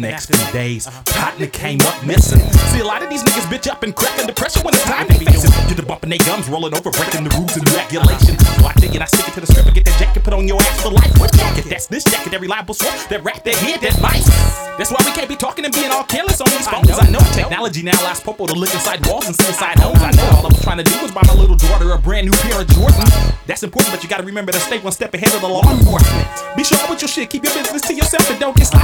next few days, partner came up missing. See, a lot of these niggas bitch up and crack under pressure when it's time they face it. Get the bumping they gums, rolling over, breaking the rules and regulation. So I figured I stick it to the strip and get that jacket put on your ass for life. What jacket? That's this jacket, that reliable source, that rap, that hit, that vice. That's why we can't be talking and being all careless on these phones. I know technology now allows Popo to look inside walls and see inside homes. I know all I was trying to do was buy my little daughter a brand new pair of Jordans. That's important, but you gotta remember to stay one step ahead of the law enforcement. Be sure with your shit, keep your business to yourself and don't get slapped.